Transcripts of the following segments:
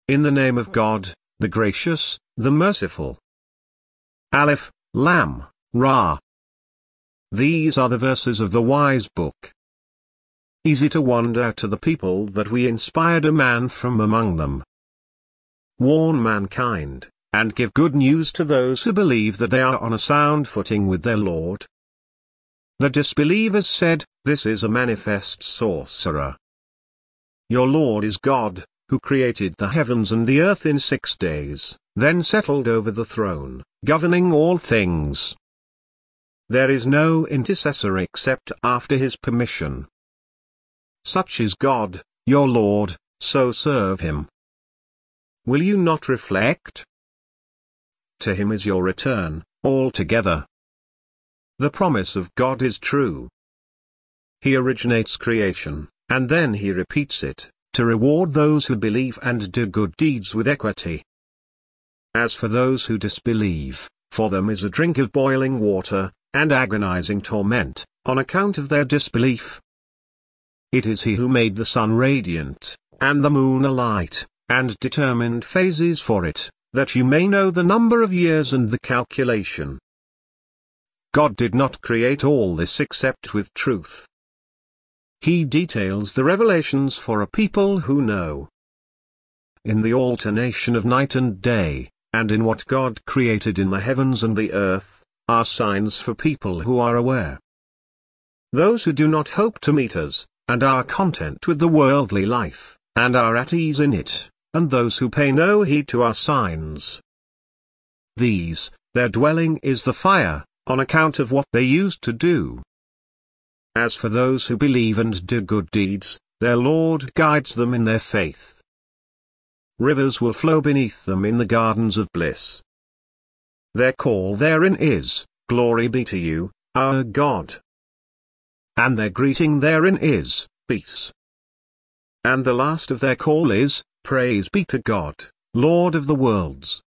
in the name of God, the gracious, the merciful. Aleph, Lam, Ra. These are the verses of the wise book. Easy to wonder to the people that we inspired a man from among them. Warn mankind, and give good news to those who believe that they are on a sound footing with their Lord. The disbelievers said, "This is a manifest sorcerer." Your Lord is God, who created the heavens and the earth in 6 days, then settled over the throne, governing all things. There is no intercessor except after his permission. Such is God, your Lord, so serve him. Will you not reflect? To him is your return, altogether. The promise of God is true. He originates creation, and then he repeats it, to reward those who believe and do good deeds with equity. As for those who disbelieve, for them is a drink of boiling water, and agonizing torment, on account of their disbelief. It is he who made the sun radiant, and the moon a light, and determined phases for it, that you may know the number of years and the calculation. God did not create all this except with truth. He details the revelations for a people who know. In the alternation of night and day, and in what God created in the heavens and the earth, are signs for people who are aware. Those who do not hope to meet us, and are content with the worldly life, and are at ease in it, and those who pay no heed to our signs. These, their dwelling is the fire, on account of what they used to do. As for those who believe and do good deeds, their Lord guides them in their faith. Rivers will flow beneath them in the gardens of bliss. Their call therein is, "Glory be to you, our God." And their greeting therein is, "Peace." And the last of their call is, "Praise be to God, Lord of the worlds."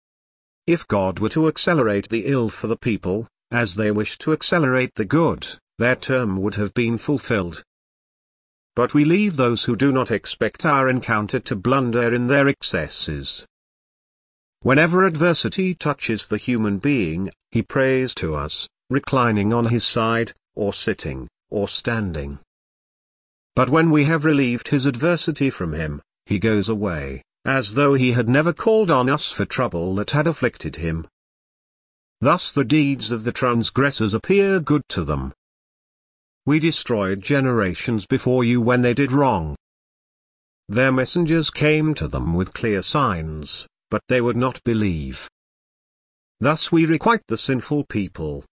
If God were to accelerate the ill for the people, as they wish to accelerate the good, their term would have been fulfilled. But we leave those who do not expect our encounter to blunder in their excesses. Whenever adversity touches the human being, he prays to us, reclining on his side, or sitting, or standing. But when we have relieved his adversity from him, he goes away, as though he had never called on us for trouble that had afflicted him. Thus the deeds of the transgressors appear good to them. We destroyed generations before you when they did wrong. Their messengers came to them with clear signs, but they would not believe. Thus we requite the sinful people.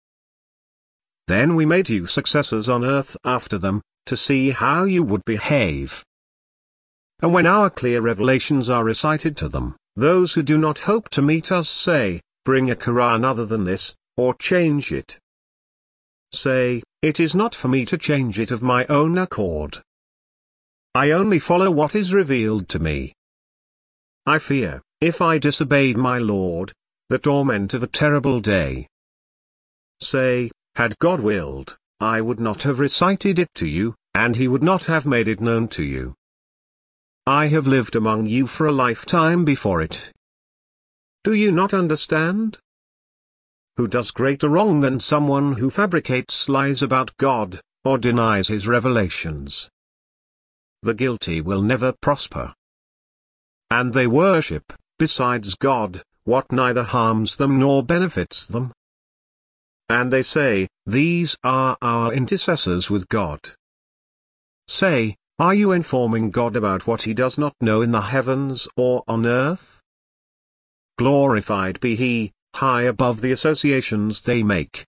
Then we made you successors on earth after them, to see how you would behave. And when our clear revelations are recited to them, those who do not hope to meet us say, "Bring a Quran other than this, or change it." Say, "It is not for me to change it of my own accord. I only follow what is revealed to me. I fear, if I disobeyed my Lord, the torment of a terrible day." Say, "Had God willed, I would not have recited it to you, and he would not have made it known to you. I have lived among you for a lifetime before it. Do you not understand? Who does greater wrong than someone who fabricates lies about God, or denies his revelations? The guilty will never prosper. And they worship, besides God, what neither harms them nor benefits them. And they say, "These are our intercessors with God." Say, are you informing God about what he does not know in the heavens or on earth? Glorified be he, high above the associations they make.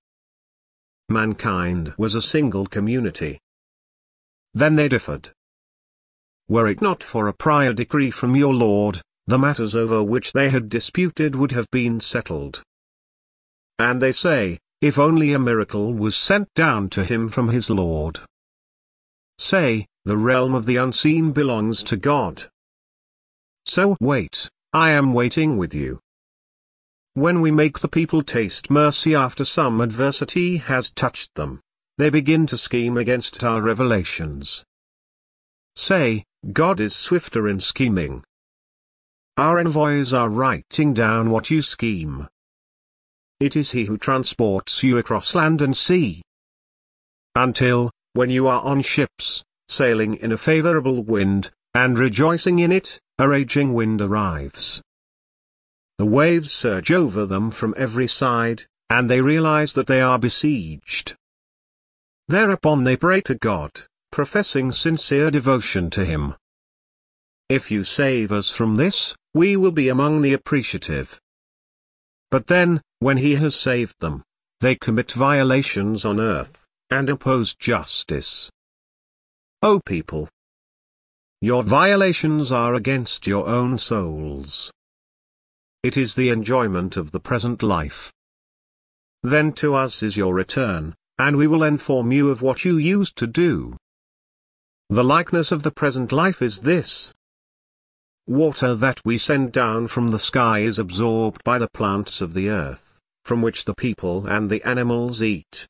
Mankind was a single community. Then they differed. Were it not for a prior decree from your Lord, the matters over which they had disputed would have been settled. And they say, if only a miracle was sent down to him from his Lord. Say, the realm of the unseen belongs to God. So wait, I am waiting with you. When we make the people taste mercy after some adversity has touched them, they begin to scheme against our revelations. Say, God is swifter in scheming. our envoys are writing down what you scheme. It is he who transports you across land and sea. Until, when you are on ships, sailing in a favorable wind, and rejoicing in it, a raging wind arrives. The waves surge over them from every side, and they realize that they are besieged. Thereupon they pray to God, professing sincere devotion to Him. If you save us from this, we will be among the appreciative. But then, when He has saved them, they commit violations on earth, and oppose justice. O people! Your violations are against your own souls. It is the enjoyment of the present life. Then to us is your return, and we will inform you of what you used to do. The likeness of the present life is this. Water that we send down from the sky is absorbed by the plants of the earth, from which the people and the animals eat.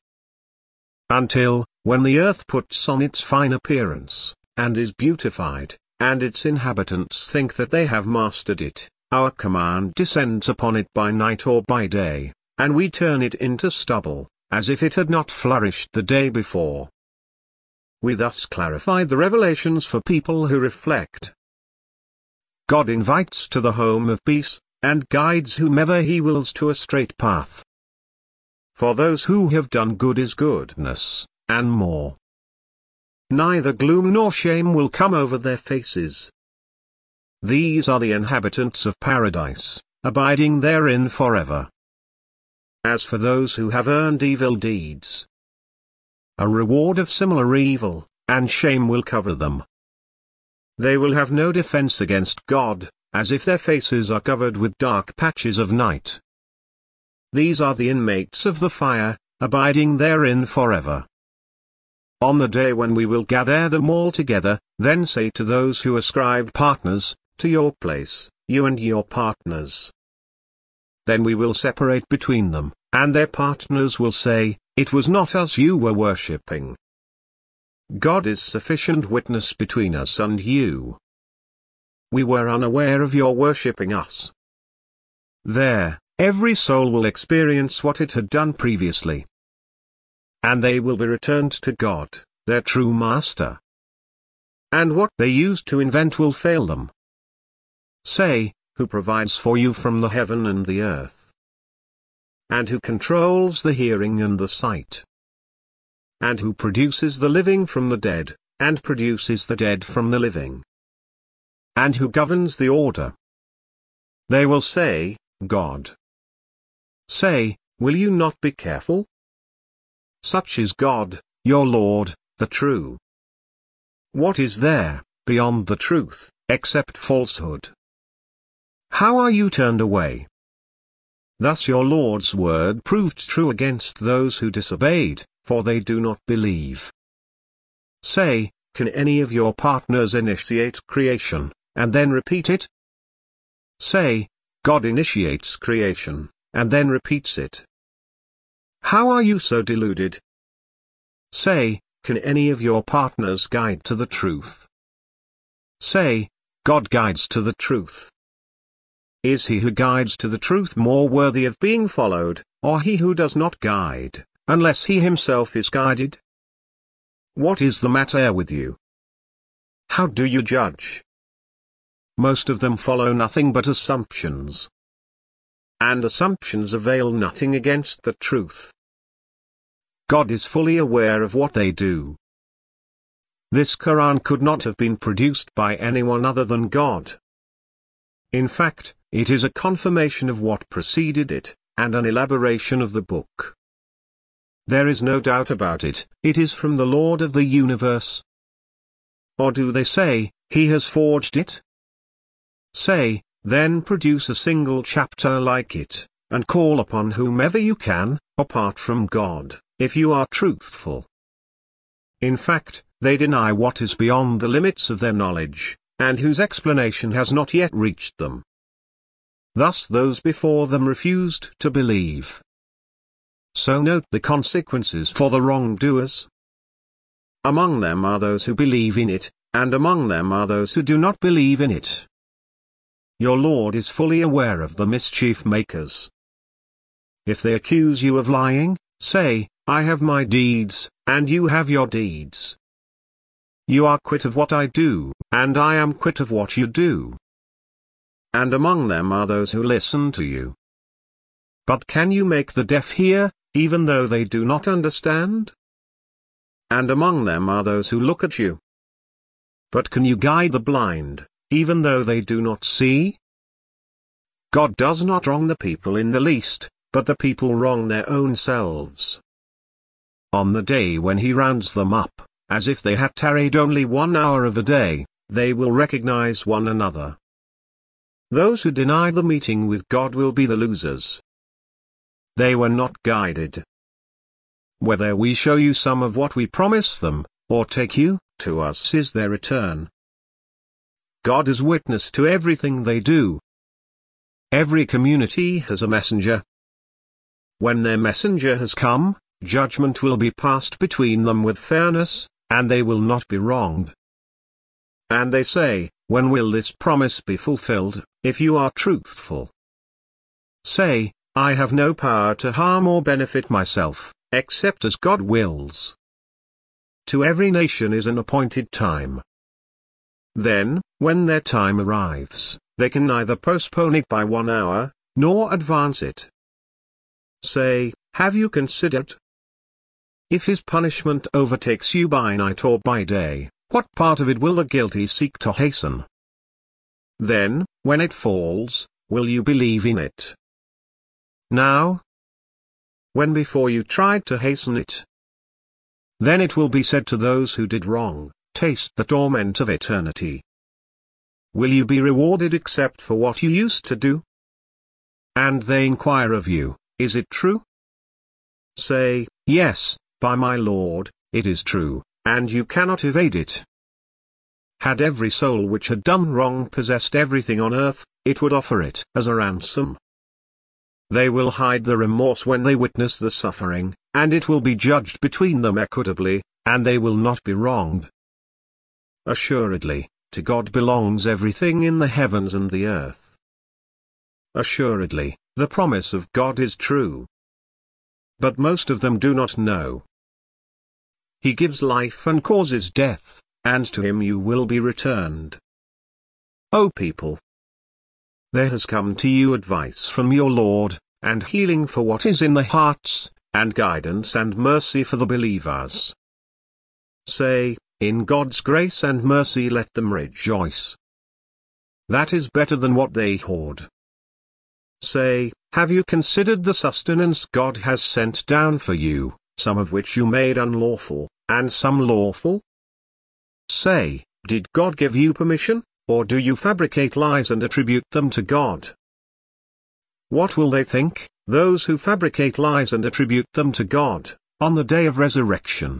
Until, when the earth puts on its fine appearance, and is beautified, and its inhabitants think that they have mastered it, our command descends upon it by night or by day, and we turn it into stubble, as if it had not flourished the day before. We thus clarify the revelations for people who reflect. God invites to the home of peace, and guides whomever He wills to a straight path. For those who have done good is goodness, and more. Neither gloom nor shame will come over their faces. These are the inhabitants of paradise, abiding therein forever. As for those who have earned evil deeds, a reward of similar evil, and shame will cover them. They will have no defense against God, as if their faces are covered with dark patches of night. These are the inmates of the fire, abiding therein forever. On the day when we will gather them all together, then say to those who ascribed partners, to your place, you and your partners. Then we will separate between them, and their partners will say, it was not us you were worshipping. God is sufficient witness between us and you. We were unaware of your worshipping us. There, every soul will experience what it had done previously. And they will be returned to God, their true master. And what they used to invent will fail them. Say, who provides for you from the heaven and the earth? And who controls the hearing and the sight? And who produces the living from the dead, and produces the dead from the living? And who governs the order? They will say, God. Say, will you not be careful? Such is God, your Lord, the true. What is there, beyond the truth, except falsehood? How are you turned away? Thus your Lord's word proved true against those who disobeyed, for they do not believe. Say, can any of your partners initiate creation, and then repeat it? Say, God initiates creation, and then repeats it. How are you so deluded? Say, can any of your partners guide to the truth? Say, God guides to the truth. Is he who guides to the truth more worthy of being followed, or he who does not guide, unless he himself is guided? What is the matter with you? How do you judge? Most of them follow nothing but assumptions. And assumptions avail nothing against the truth. God is fully aware of what they do. This Quran could not have been produced by anyone other than God. In fact, it is a confirmation of what preceded it, and an elaboration of the book. There is no doubt about it, it is from the Lord of the universe. Or do they say, he has forged it? Say, then produce a single chapter like it, and call upon whomever you can, apart from God, if you are truthful. In fact, they deny what is beyond the limits of their knowledge, and whose explanation has not yet reached them. Thus those before them refused to believe. So note the consequences for the wrongdoers. Among them are those who believe in it, and among them are those who do not believe in it. your Lord is fully aware of the mischief makers. If they accuse you of lying, say, I have my deeds, and you have your deeds. You are quit of what I do, and I am quit of what you do. And among them are those who listen to you. But can you make the deaf hear, even though they do not understand? And among them are those who look at you. But can you guide the blind, even though they do not see? God does not wrong the people in the least, but the people wrong their own selves. On the day when he rounds them up, as if they had tarried only 1 hour of a day, they will recognize one another. Those who deny the meeting with God will be the losers. They were not guided. Whether we show you some of what we promise them, or take you to us is their return. God is witness to everything they do. Every community has a messenger. When their messenger has come, judgment will be passed between them with fairness, and they will not be wronged. And they say, when will this promise be fulfilled, if you are truthful? Say, I have no power to harm or benefit myself, except as God wills. To every nation is an appointed time. Then, when their time arrives, they can neither postpone it by 1 hour, nor advance it. Say, have you considered? If his punishment overtakes you by night or by day, what part of it will the guilty seek to hasten? Then, when it falls, will you believe in it? Now? When before you tried to hasten it? Then it will be said to those who did wrong, taste the torment of eternity. Will you be rewarded except for what you used to do? And they inquire of you, is it true? Say, yes, by my Lord, it is true, and you cannot evade it. Had every soul which had done wrong possessed everything on earth, it would offer it as a ransom. They will hide the remorse when they witness the suffering, and it will be judged between them equitably, and they will not be wronged. Assuredly, to God belongs everything in the heavens and the earth. Assuredly, the promise of God is true. But most of them do not know. He gives life and causes death, and to him you will be returned. O people! There has come to you advice from your Lord, and healing for what is in the hearts, and guidance and mercy for the believers. Say, in God's grace and mercy let them rejoice. That is better than what they hoard. Say, have you considered the sustenance God has sent down for you, some of which you made unlawful, and some lawful? Say, did God give you permission, or do you fabricate lies and attribute them to God? What will they think, those who fabricate lies and attribute them to God, on the day of resurrection?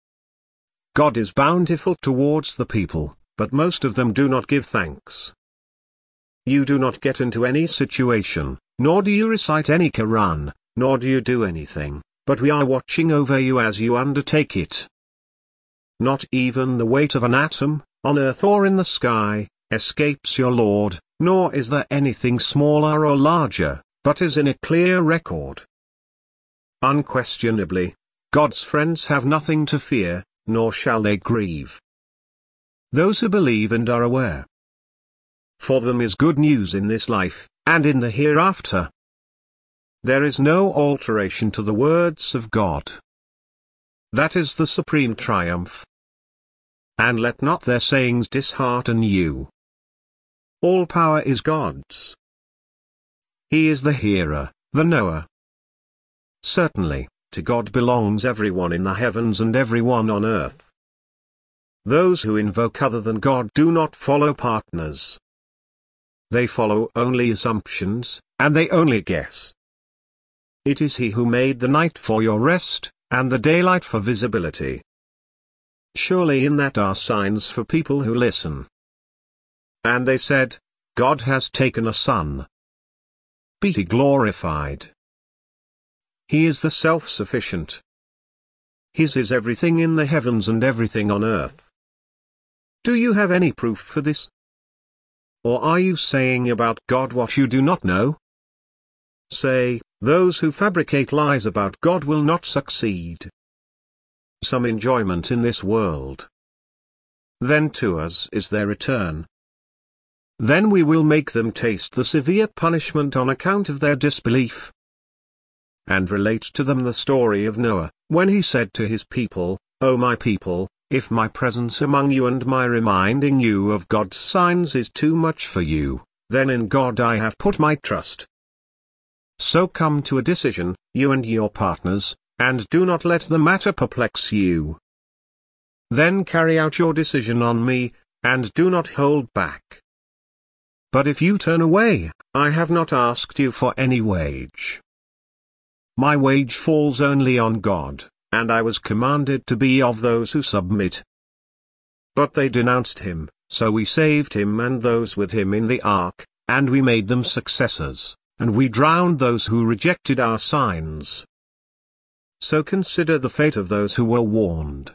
God is bountiful towards the people, but most of them do not give thanks. You do not get into any situation, nor do you recite any Quran, nor do you do anything, but we are watching over you as you undertake it. Not even the weight of an atom, on earth or in the sky, escapes your Lord, nor is there anything smaller or larger, but is in a clear record. Unquestionably, God's friends have nothing to fear, nor shall they grieve. Those who believe and are aware. For them is good news in this life, and in the hereafter. There is no alteration to the words of God. That is the supreme triumph. And let not their sayings dishearten you. All power is God's. He is the hearer, the knower. Certainly, to God belongs everyone in the heavens and everyone on earth. Those who invoke other than God do not follow partners. They follow only assumptions, and they only guess. It is He who made the night for your rest, and the daylight for visibility. Surely in that are signs for people who listen. And they said, God has taken a son. Be He glorified. He is the self-sufficient. His is everything in the heavens and everything on earth. Do you have any proof for this? or are you saying about God what you do not know? Say, those who fabricate lies about God will not succeed. Some enjoyment in this world. Then to us is their return. Then we will make them taste the severe punishment on account of their disbelief. And relate to them the story of Noah, when he said to his people, O my people, if my presence among you and my reminding you of God's signs is too much for you, then in God I have put my trust. So come to a decision, you and your partners, and do not let the matter perplex you. Then carry out your decision on me, and do not hold back. But if you turn away, I have not asked you for any wage. My wage falls only on God, and I was commanded to be of those who submit. But they denounced him, so we saved him and those with him in the ark, and we made them successors, and we drowned those who rejected our signs. So consider the fate of those who were warned.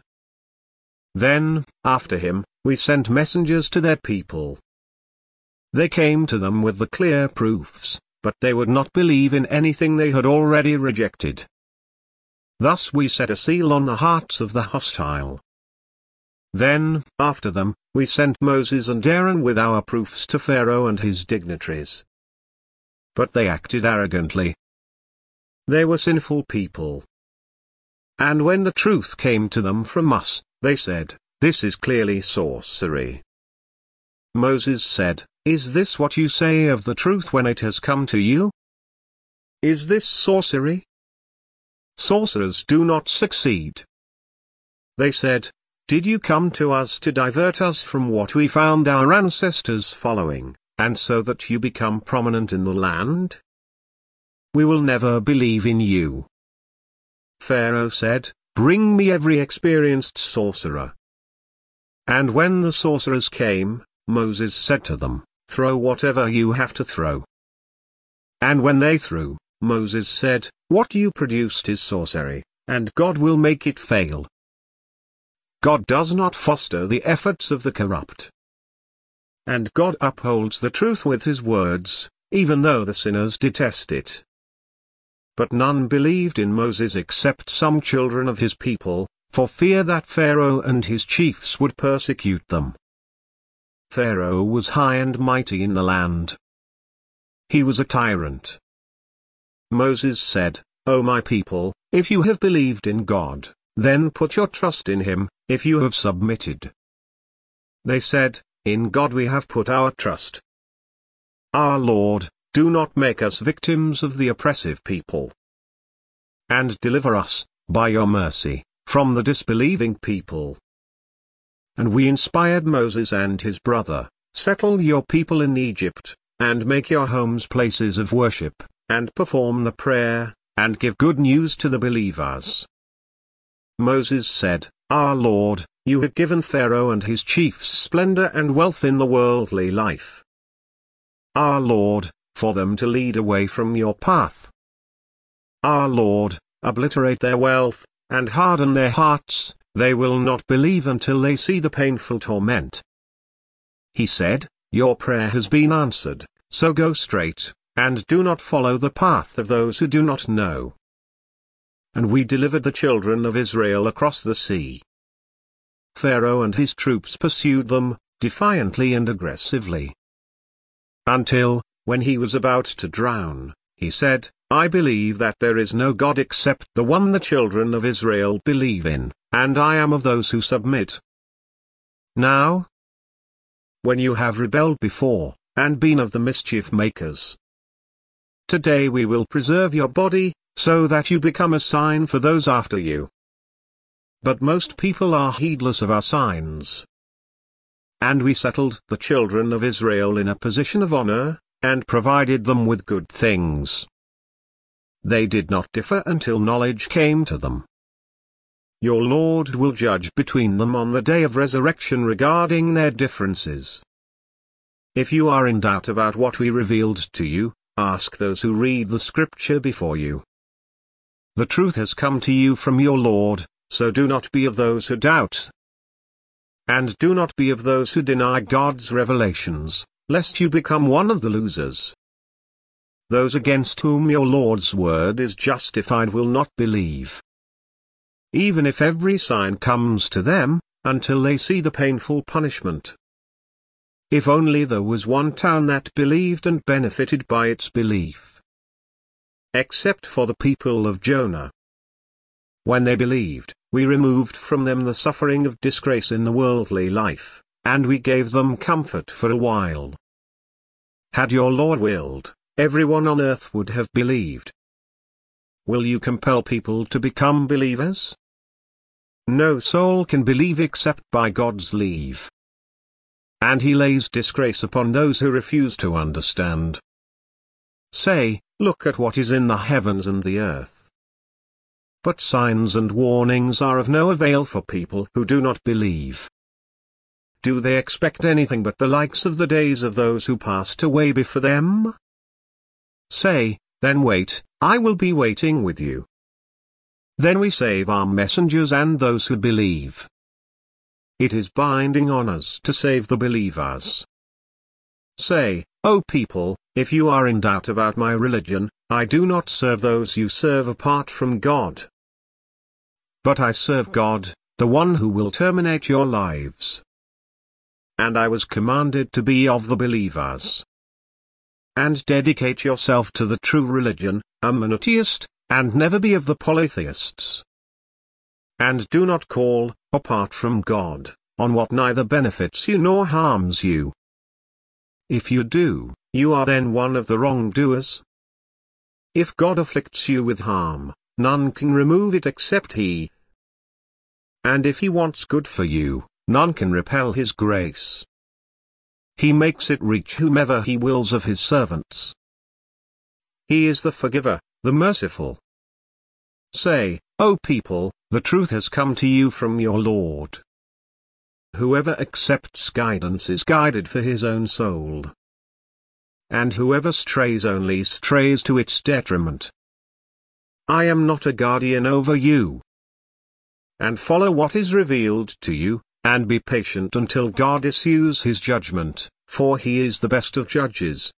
Then, after him, we sent messengers to their people. They came to them with the clear proofs, but they would not believe in anything they had already rejected. Thus we set a seal on the hearts of the hostile. Then, after them, we sent Moses and Aaron with our proofs to Pharaoh and his dignitaries. But they acted arrogantly. They were sinful people. And when the truth came to them from us, they said, This is clearly sorcery. Moses said, Is this what you say of the truth when it has come to you? Is this sorcery? Sorcerers do not succeed. They said, Did you come to us to divert us from what we found our ancestors following, and so that you become prominent in the land? We will never believe in you. Pharaoh said, Bring me every experienced sorcerer. And when the sorcerers came, Moses said to them, Throw whatever you have to throw. And when they threw, Moses said, What you produced is sorcery, and God will make it fail. God does not foster the efforts of the corrupt. And God upholds the truth with his words, even though the sinners detest it. But none believed in Moses except some children of his people, for fear that Pharaoh and his chiefs would persecute them. Pharaoh was high and mighty in the land. He was a tyrant. Moses said, O my people, if you have believed in God, then put your trust in him, if you have submitted. They said, In God we have put our trust. Our Lord, do not make us victims of the oppressive people. And deliver us, by your mercy, from the disbelieving people. And we inspired Moses and his brother, Settle your people in Egypt, and make your homes places of worship, and perform the prayer, and give good news to the believers. Moses said, Our Lord, you had given Pharaoh and his chiefs splendor and wealth in the worldly life. Our Lord, for them to lead away from your path. Our Lord, obliterate their wealth, and harden their hearts, they will not believe until they see the painful torment. He said, Your prayer has been answered, so go straight, and do not follow the path of those who do not know. And we delivered the children of Israel across the sea. Pharaoh and his troops pursued them, defiantly and aggressively. Until, when he was about to drown, he said, I believe that there is no God except the one the children of Israel believe in, and I am of those who submit. Now, when you have rebelled before, and been of the mischief makers, today we will preserve your body, so that you become a sign for those after you. But most people are heedless of our signs. And we settled the children of Israel in a position of honor, and provided them with good things. They did not differ until knowledge came to them. Your Lord will judge between them on the day of resurrection regarding their differences. If you are in doubt about what we revealed to you, ask those who read the scripture before you. The truth has come to you from your Lord, so do not be of those who doubt. And do not be of those who deny God's revelations, lest you become one of the losers. Those against whom your Lord's word is justified will not believe, even if every sign comes to them, until they see the painful punishment. If only there was one town that believed and benefited by its belief. Except for the people of Jonah. When they believed, we removed from them the suffering of disgrace in the worldly life, and we gave them comfort for a while. Had your Lord willed, everyone on earth would have believed. Will you compel people to become believers? No soul can believe except by God's leave. And He lays disgrace upon those who refuse to understand. Say, look at what is in the heavens and the earth. But signs and warnings are of no avail for people who do not believe. Do they expect anything but the likes of the days of those who passed away before them? Say, then wait, I will be waiting with you. Then we save our messengers and those who believe. It is binding on us to save the believers. Say, O people, if you are in doubt about my religion, I do not serve those you serve apart from God. But I serve God, the one who will terminate your lives. And I was commanded to be of the believers. And dedicate yourself to the true religion, a monotheist, and never be of the polytheists. And do not call, apart from God, on what neither benefits you nor harms you. If you do, you are then one of the wrongdoers. If God afflicts you with harm, none can remove it except He. And if He wants good for you, none can repel His grace. He makes it reach whomever He wills of His servants. He is the forgiver, the merciful. Say, O people, the truth has come to you from your Lord. Whoever accepts guidance is guided for his own soul. And whoever strays only strays to its detriment. I am not a guardian over you. And follow what is revealed to you, and be patient until God issues His judgment, for He is the best of judges.